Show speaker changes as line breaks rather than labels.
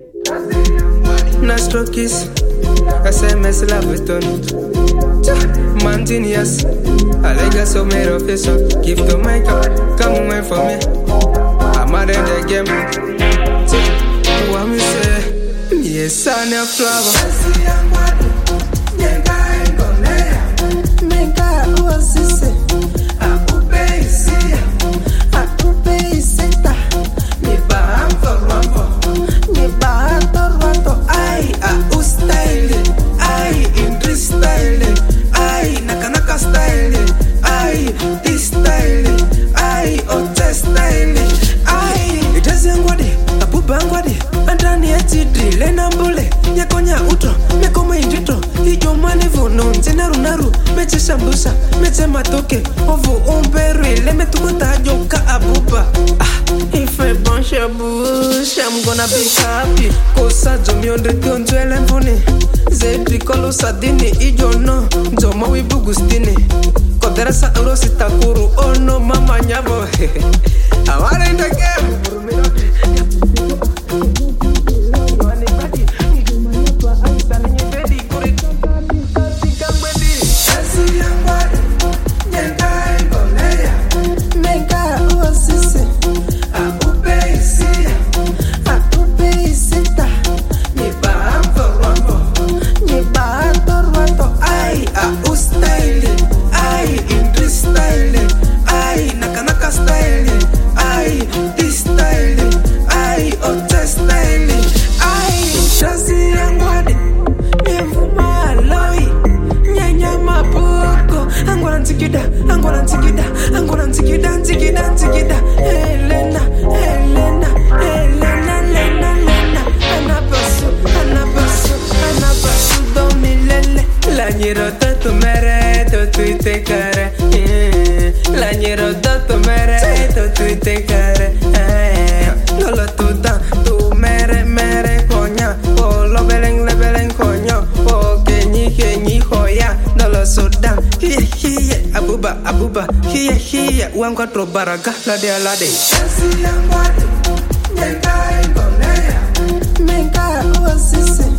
Nastro kiss, SMS la button. Mantinias, I like a summer official. Give to my cup, come on for me. I'm out in the game. What me say? Yes, I'm a flower. Sambusa, mete matoke, ovo umberwe, let me tukuta joka abuba. If I bunch your bush, I'm gonna be happy. Kosa jomi ondre tionjwele mvuni. Zedri kolo sadini, ijo no, joma wibugustini. Kodera sa urosita kuru, oh no mama nyabo. I'm out in the game. Lagnero dato mereto tu te care. Lagnero dato mereto tu te care. No lo tu mere coña. O lo beleng coño. O kenyi hoya. No lo sudan. Hiye abuba. Hiye uang quattro baraga la de. Menga oasisi.